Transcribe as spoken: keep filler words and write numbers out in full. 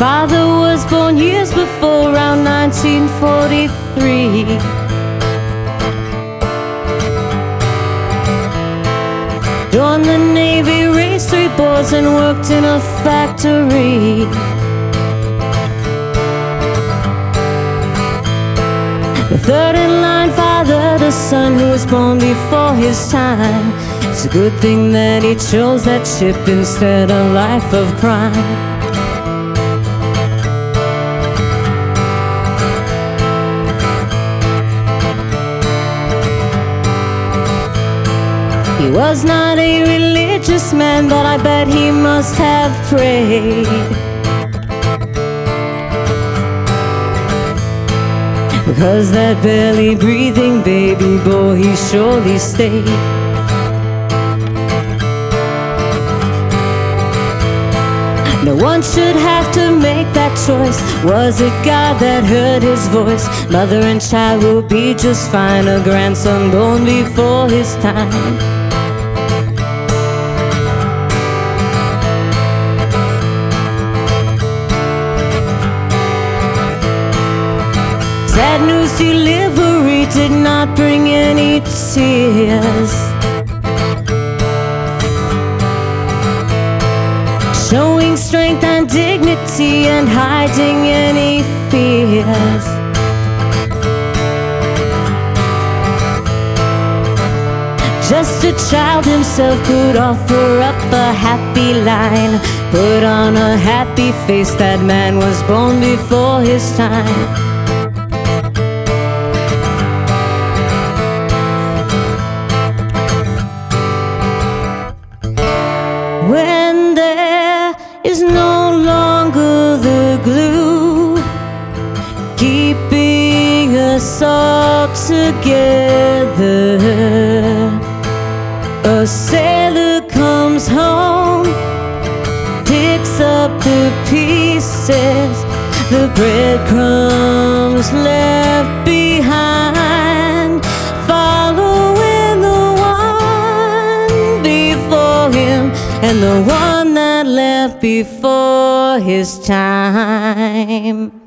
father was born years before, around nineteen forty-three. Joined the Navy, raised three boys, and worked in a factory. The third in line fathered a son who was born before his time. It's a good thing that he chose that ship instead of a life of crime. He was not a religious man, but I bet he must have prayed, because that barely breathing baby boy, he surely stayed. No one should have to make that choice. Was it God that heard his voice? Mother and child will be just fine. A grandson born before his time. Sad news delivery did not bring any tears, showing strength and dignity and hiding any fears. Just a child himself could offer up a happy line, put on a happy face. That man was born before his time. When there is no longer the glue keeping us all together, a sailor comes home, picks up the pieces, the breadcrumbs left behind, following the one before him and the one that left before his time.